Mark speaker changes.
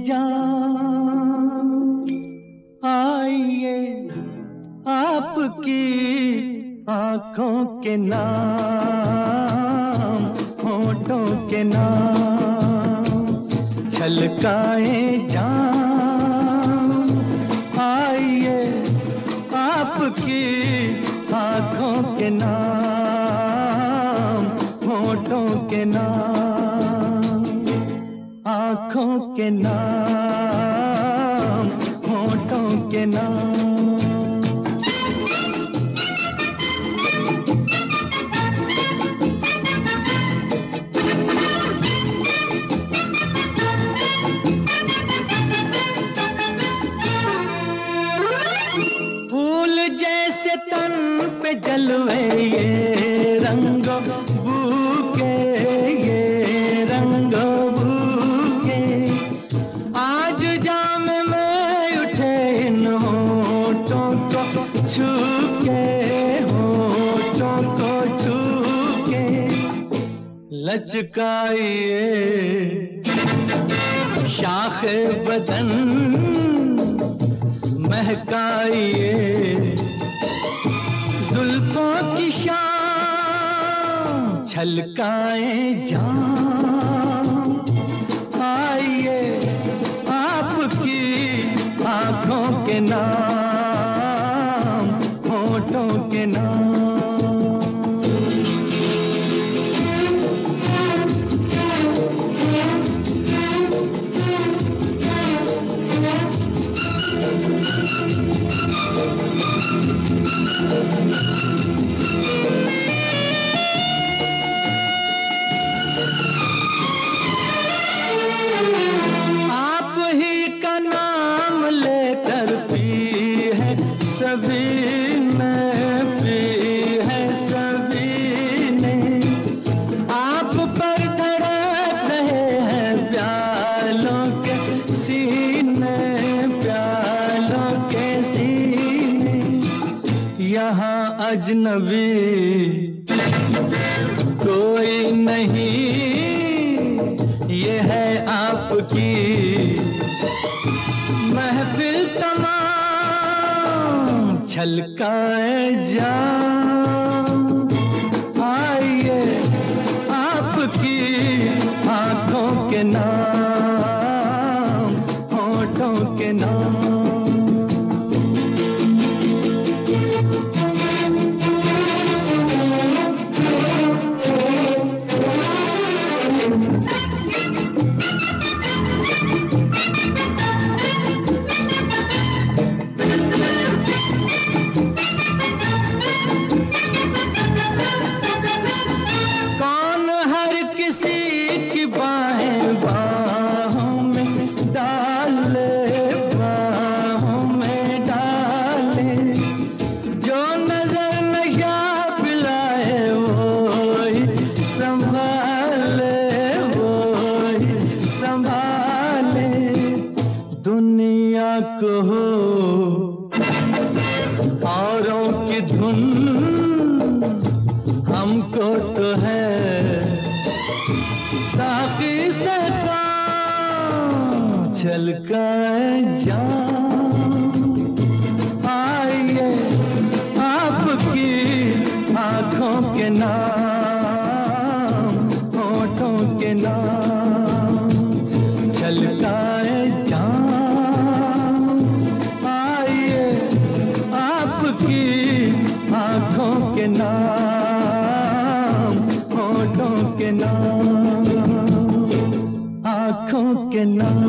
Speaker 1: जान आइए आपकी आंखों के नाम होठों के नाम छलकाए जान आइए आपकी आंखों के नाम होठों के नाम आंखों के नाम होठों के नाम। फूल जैसे तन पे जलवे ये रंगों बूके ये रंगों बूके आज जाम में उठे इन होठों को छू के होठों को छू के लचकाइए शाखे बदन महकाइए जुल्फों की शाम छलकाए जान आइए आपकी आंखों के नाम होठों के नाम। आप ही का नाम लेकर पी है सभी ने पी है सभी ने आप पर धड़क रहे हैं प्यालों के सीने प्यालों के सीने यहाँ अजनबी कोई नहीं ये है आपकी महफिल तमाम छलकाए जान आइए आपकी आंखों के नाम होठों के नाम। किसी की बाहें बाहों में डाले बाहों में डाले जो नजर नशा पिलाए वो ही संभाले दुनिया को हो औरों की धुन हमको तो है साकी से काम छलकाए जान आइए आपकी आंखों के नाम होठों के नाम छलकाए जान आइए आपकी आंखों के नाम होठों के नाम आंखों के नाम।